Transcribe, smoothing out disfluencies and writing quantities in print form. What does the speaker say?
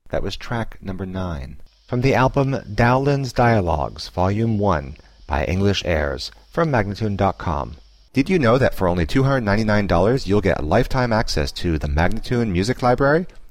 That was track number 9. From the album Dowland's Dialogues, Volume 1, by English Airs, from Magnatune.com. Did you know that for only $299 you'll get lifetime access to the Magnatune Music Library?